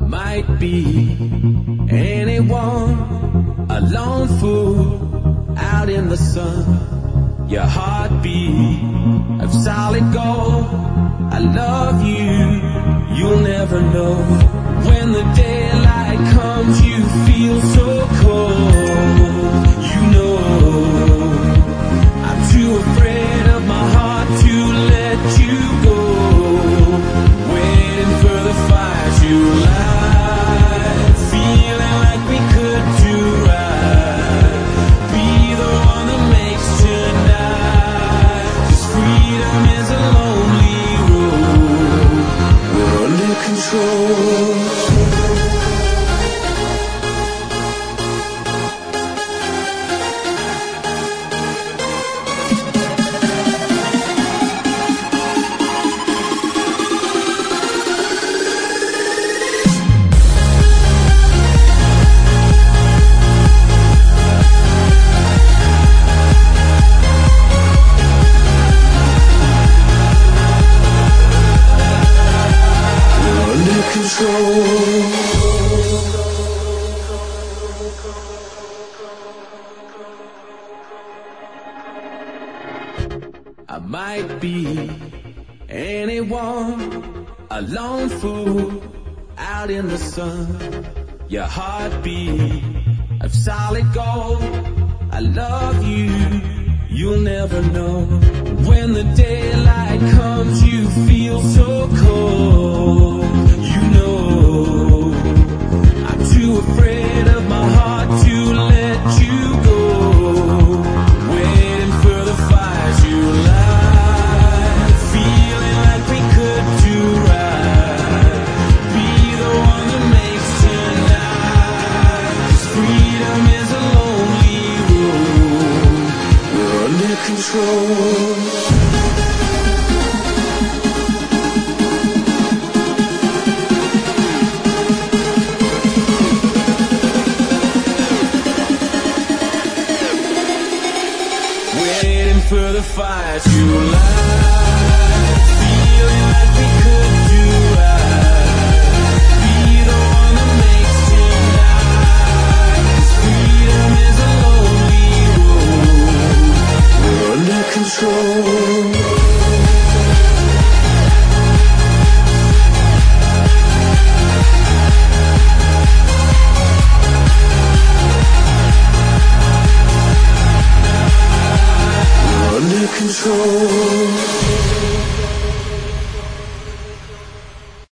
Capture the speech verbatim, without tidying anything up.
might be anyone, a lone fool out in the sun. Your heartbeat of solid gold. I love you, you'll never know. When the daylight comes, you feel so cold. You know, I'm too afraid of my heart to let you go. Waiting for the fire to light, feeling like we could do right. Be the one that makes tonight. 'Cause freedom is a lonely road. We're under control. I might be anyone, a lone fool out in the sun. Your heartbeat of solid gold. I love you, you'll never know. When the daylight comes, you feel so cold. You know, I'm too afraid of my heart to let you go. Waiting for the fire to light, feeling like we could do right. Be the one that makes tonight. 'Cause freedom is a lonely road. We're under control. For the fire to light.